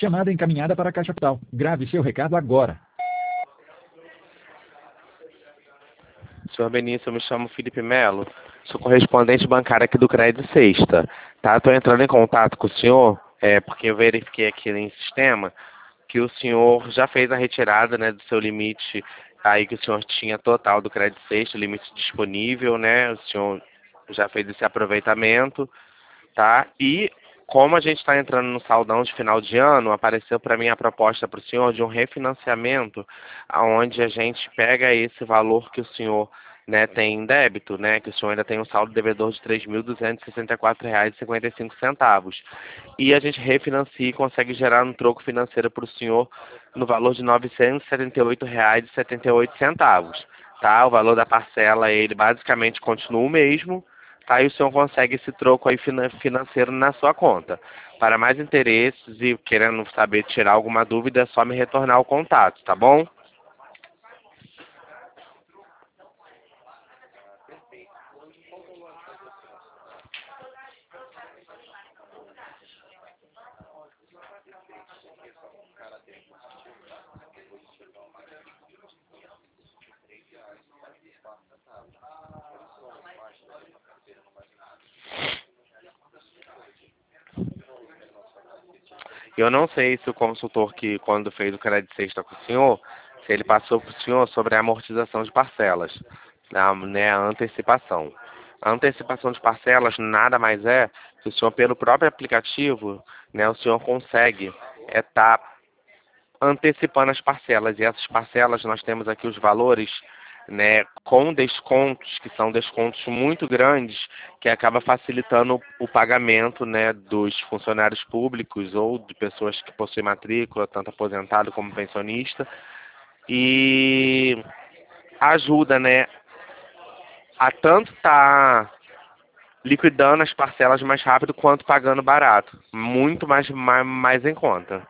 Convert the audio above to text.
Chamada encaminhada para a Caixa Postal. Grave seu recado agora. Senhor Benício, eu me chamo Felipe Melo, sou correspondente bancário aqui do Crédito Sexta, tá? Estou entrando em contato com o senhor, porque eu verifiquei aqui em sistema que o senhor já fez a retirada, né, do seu limite aí que o senhor tinha total do Crédito Sexta, o limite disponível, né? O senhor já fez esse aproveitamento, tá? E como a gente está entrando no saldão de final de ano, apareceu para mim a proposta para o senhor de um refinanciamento, onde a gente pega esse valor que o senhor, né, tem em débito, né, que o senhor ainda tem um saldo devedor de R$ 3.264,55. E a gente refinancia e consegue gerar um troco financeiro para o senhor no valor de R$ 978,78. Tá? O valor da parcela, ele basicamente continua o mesmo, tá? E o senhor consegue esse troco aí financeiro na sua conta. Para mais interesses e querendo saber tirar alguma dúvida, é só me retornar o contato, tá bom? Eu não sei se o consultor que, quando fez o crédito sexta com o senhor, se ele passou para o senhor sobre a amortização de parcelas, né, a antecipação. A antecipação de parcelas nada mais é que o senhor, pelo próprio aplicativo, né, o senhor consegue estar antecipando as parcelas. E essas parcelas, nós temos aqui os valores, né, com descontos, que são descontos muito grandes, que acaba facilitando o pagamento, né, dos funcionários públicos ou de pessoas que possuem matrícula, tanto aposentado como pensionista, e ajuda, né, a tanto estar liquidando as parcelas mais rápido quanto pagando barato, muito mais em conta.